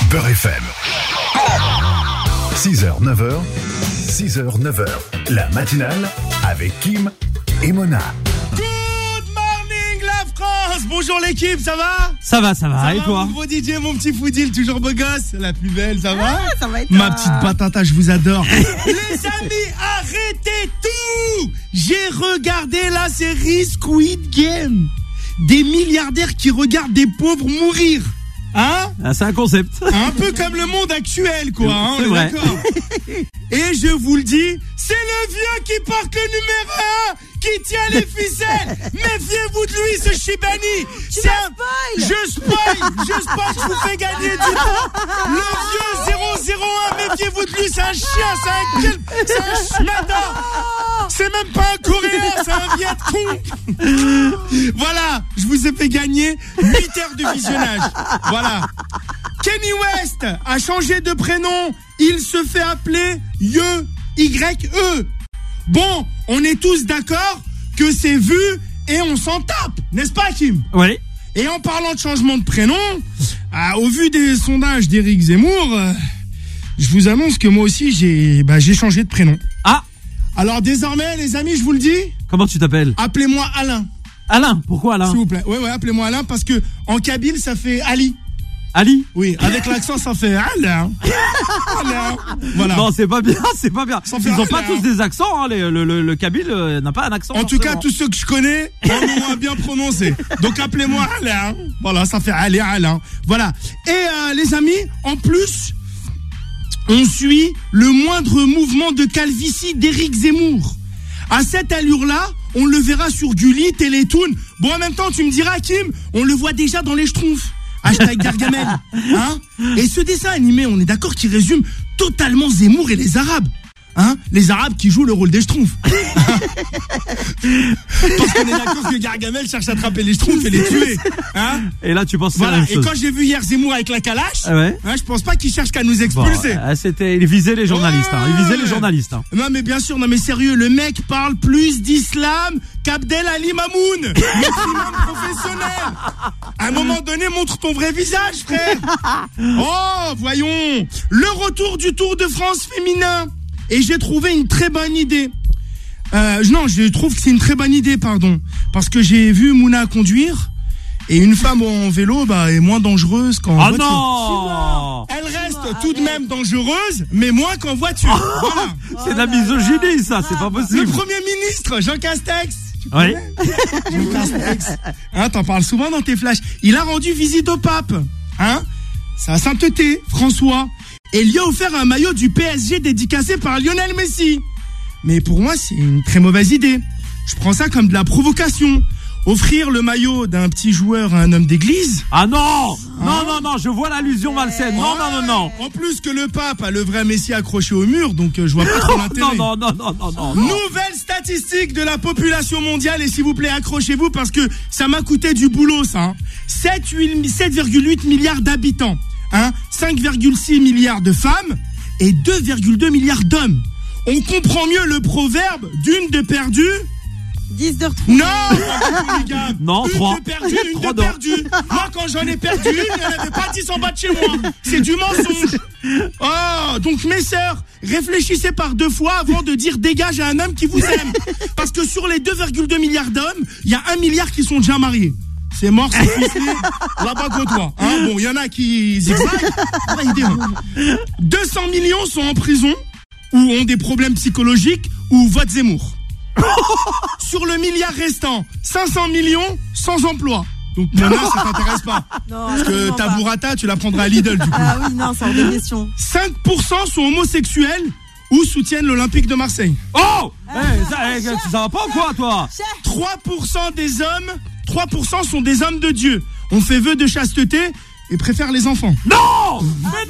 Beurre FM. 6h, 9h, 6h, 9h. La matinale avec Kim et Mona. Good morning la France. Bonjour l'équipe, ça va? Ça va, et toi? Mon beau DJ, mon petit Foudil, toujours beau gosse, la plus belle, ça va? Ça va être Ma petite patata, je vous adore. Les amis, arrêtez tout. J'ai regardé la série Squid Game. Des milliardaires qui regardent des pauvres mourir. Hein? Ah, c'est un concept. Un peu comme le monde actuel, quoi. Hein, c'est on est vrai. d'accord. Et je vous le dis, c'est le vieux qui porte le numéro 1, qui tient les ficelles. Méfiez-vous de lui, ce Shibani. Je spoil, je vous fais gagner du temps. Le vieux 001, méfiez-vous de lui, c'est un chien, c'est un schmata. C'est même pas un Coréen, c'est un Viet Cong. Voilà, je vous ai fait gagner 8 heures de visionnage. Voilà. Kanye West a changé de prénom. Il se fait appeler Y-E. Bon, on est tous d'accord que c'est vu et on s'en tape, n'est-ce pas, Kim? Oui. Et en parlant de changement de prénom, au vu des sondages d'Éric Zemmour, je vous annonce que moi aussi j'ai changé de prénom. Ah. Alors désormais, les amis, je vous le dis. Comment tu t'appelles? Appelez-moi Alain. Alain, pourquoi Alain? S'il vous plaît. Ouais, appelez-moi Alain parce que en kabyle ça fait Ali. Ali? Oui, avec l'accent ça fait Alain. Alain. Voilà. Non, c'est pas bien. Ils ont pas Alain. tous des accents, hein. Le kabyle n'a pas un accent. En tout cas, tous ceux que je connais, on a bien prononcé. Donc appelez-moi Alain. Voilà, ça fait Alain. Voilà. Et les amis, en plus, on suit le moindre mouvement de calvitie d'Éric Zemmour. À cette allure-là, on le verra sur Gulli, Télétoon. Bon, en même temps, tu me diras, Kim, on le voit déjà dans les Schtroumpfs. Hashtag Gargamel. Hein? Et ce dessin animé, on est d'accord qu'il résume totalement Zemmour et les Arabes. Hein? Les Arabes qui jouent le rôle des Schtroumpfs. Parce qu'on est d'accord que Gargamel cherche à attraper les Schtroumpfs et les tuer. Hein? Et là, tu penses que c'est la Voilà. même Et chose. quand j'ai vu hier Zemmour avec la calache, ouais. je pense pas qu'il cherche qu'à nous Bon, expulser. il visait les journalistes. Ouais. Il visait les journalistes. Non mais bien sûr, non mais sérieux, le mec parle plus d'islam qu'Abdel Ali Mamoun, notre imam professionnel. À un moment donné, montre ton vrai visage, frère. Oh, voyons, le retour du Tour de France féminin. Et j'ai trouvé une très bonne idée. Non, je trouve que c'est une très bonne idée, pardon. Parce que j'ai vu Mouna conduire. Et une femme en vélo est moins dangereuse qu'en voiture. Non. Elle reste tout de même dangereuse, mais moins qu'en voiture. Voilà. C'est de la misogynie, ça. C'est pas possible. Le Premier ministre, Jean Castex. Oui. Jean Castex. Hein, t'en parles souvent dans tes flashs. Il a rendu visite au pape. Hein? Sa sainteté, François. Et lui a offert un maillot du PSG dédicacé par Lionel Messi. Mais pour moi, c'est une très mauvaise idée. Je prends ça comme de la provocation. Offrir le maillot d'un petit joueur à un homme d'église. Ah non. Non, je vois l'allusion malsaine. Non. En plus que le pape a le vrai Messi accroché au mur, donc je vois pas trop l'intérêt. Non. Nouvelle statistique de la population mondiale, et s'il vous plaît, accrochez-vous parce que ça m'a coûté du boulot, ça. Hein. 7,8 milliards d'habitants, hein, 5,6 milliards de femmes et 2,2 milliards d'hommes. On comprend mieux le proverbe d'une de perdue. 10 de retrouvés. Non, Non, 3. Une de perdue, une de perdue. Moi, quand j'en ai perdu une, il n'y en avait pas 10 en bas de chez moi. C'est du mensonge. Oh, donc mes sœurs, réfléchissez par 2 fois avant de dire dégage à un homme qui vous aime. Parce que sur les 2,2 milliards d'hommes, il y a 1 milliard qui sont déjà mariés. C'est mort, c'est ficelé, là-bas côtoie. Hein, bon, il y en a qui zigzaguent. 200 millions sont en prison, ou ont des problèmes psychologiques, ou votent Zemmour. Sur le milliard restant, 500 millions sans emploi. Donc Mona, ça t'intéresse pas. Non, parce que ta burrata, tu la prendras à Lidl du coup. Ah oui, non, c'est hors de question. 5% sont homosexuels ou soutiennent l'Olympique de Marseille. Oh, ça va pas ou quoi, toi? 3% des hommes, 3% sont des hommes de Dieu. On fait vœu de chasteté et préfèrent les enfants. Non. Mais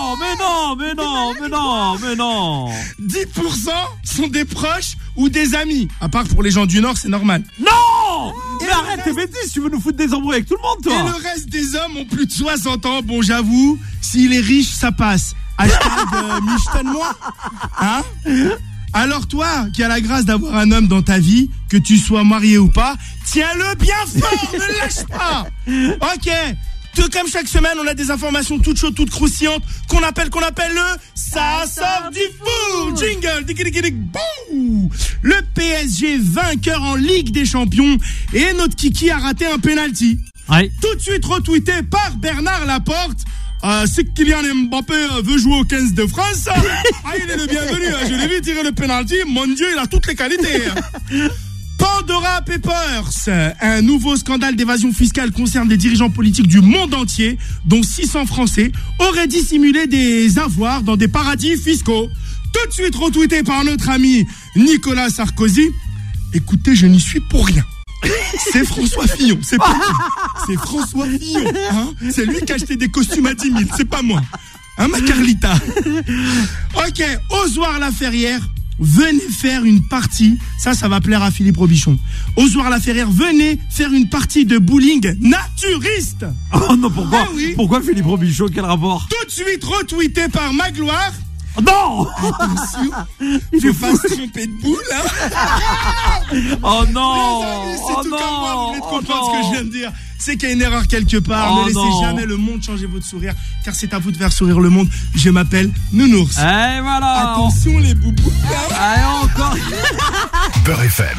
non. 10% sont des proches ou des amis. À part pour les gens du Nord, c'est normal. Non. Mais arrête tes bêtises, tu veux nous foutre des embrouilles avec tout le monde, toi. Et le reste des hommes ont plus de 60 ans. Bon, j'avoue, s'il est riche, ça passe. Hashtag michetonne-moi. Hein? Alors toi, qui as la grâce d'avoir un homme dans ta vie, que tu sois marié ou pas, tiens-le bien fort, ne lâche pas. Ok, Comme chaque semaine, on a des informations toutes chaudes, toutes croustillantes qu'on appelle le Ça sort du four. Jingle, dig, bouh. Le PSG vainqueur en Ligue des Champions et notre Kiki a raté un penalty. Ouais. Tout de suite retweeté par Bernard Laporte. Si Kylian Mbappé veut jouer au 15 de France, il est le bienvenu. Je l'ai vu tirer le penalty. Mon Dieu, il a toutes les qualités. Pandora Papers, un nouveau scandale d'évasion fiscale concerne des dirigeants politiques du monde entier, dont 600 Français auraient dissimulé des avoirs dans des paradis fiscaux. Tout de suite retweeté par notre ami Nicolas Sarkozy. Écoutez, je n'y suis pour rien. C'est François Fillon, c'est pas moi. C'est François Fillon, hein. C'est lui qui a acheté des costumes à 10 000, c'est pas moi. Hein, ma Carlita. Ok, Ozoir-la-Ferrière. Venez faire une partie, ça va plaire à Philippe Robichon. Ozoir-la-Ferrière, venez faire une partie de bowling naturiste. Oh non, pourquoi? Ah oui. Pourquoi Philippe Robichon? Quel rapport? Tout de suite retweeté par Magloire. Non! Attention, je fasse tromper de boule, hein. Oh non! Les amis, c'est Oh tout non! comme moi, vous venez de Oh comprendre ce que non! je viens de dire. C'est qu'il y a une erreur quelque part. Oh ne laissez non. jamais le monde changer votre sourire, car c'est à vous de faire sourire le monde. Je m'appelle Nounours. Et voilà! Attention les boubous. Allez, encore! Beurre FM.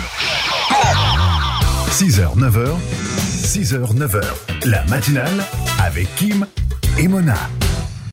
6h, 9h. 6h, 9h. La matinale avec Kim et Mona.